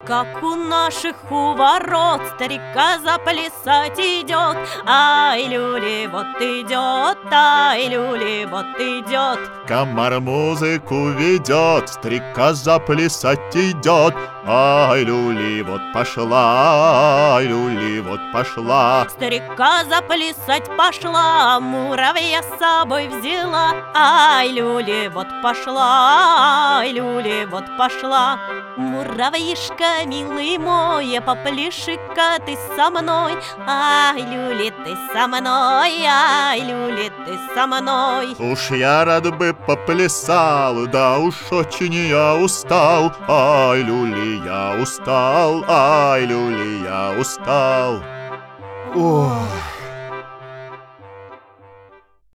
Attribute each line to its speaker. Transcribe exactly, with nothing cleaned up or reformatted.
Speaker 1: как у наших у ворот старика заплясать идет. Ай, люли, вот идет, ай, люли, вот идет.
Speaker 2: Комар музыку ведет, старика заплясать идет. Ай, люли, вот пошла, ай, люли, вот пошла.
Speaker 1: Старика заплясать пошла, муравья с собой взяла. Ай, люли, вот пошла, ай, люли, вот пошла. Муравьишка, милый мой, попляши-ка ты со мной. Ай, люли, ты со мной, ай, люли, ты со мной.
Speaker 2: Уж я рад бы поплясал, да уж очень я устал. Ай, люли, я устал, ай, люли, я устал. Ох.